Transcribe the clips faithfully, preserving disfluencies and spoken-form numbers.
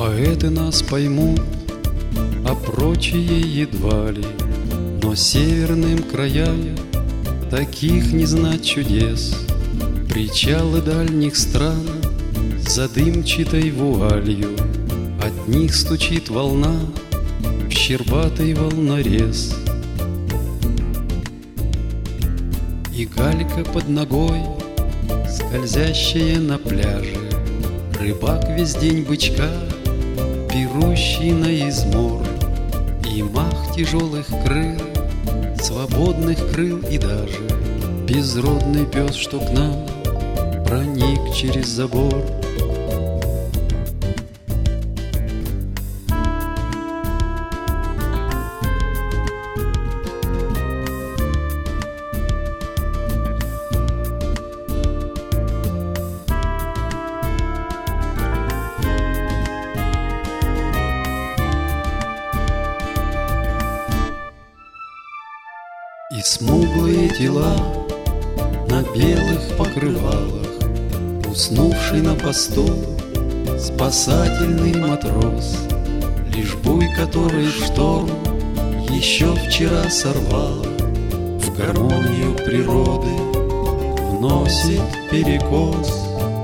Поэты нас поймут, а прочие едва ли. Но северным краям таких не знать чудес. Причалы дальних стран за дымчатой вуалью, от них стучит волна в щербатый волнорез. И галька под ногой, скользящая на пляже, рыбак весь день бычка, пирущий на измор. И мах тяжелых крыл, свободных крыл, и даже безродный пес, что к нам проник через забор. И смуглые тела на белых покрывалах, уснувший на посту спасательный матрос, лишь буй, который в шторм еще вчера сорвал, в гармонию природы вносит перекос.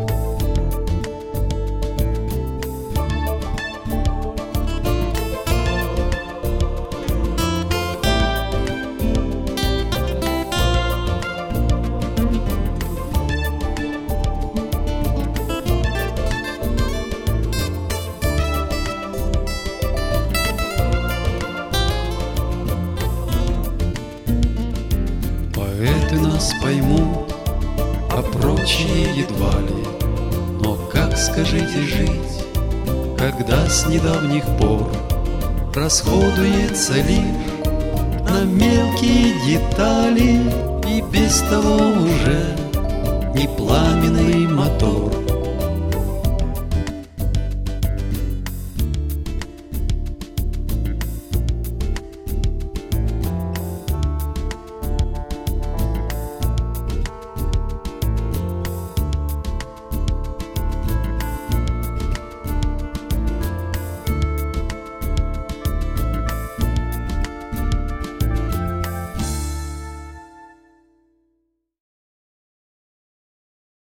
Поэты нас поймут, а прочие едва ли. Но как, скажите, жить, когда с недавних пор расходуется лишь на мелкие детали и без того уже не пламенный мотор?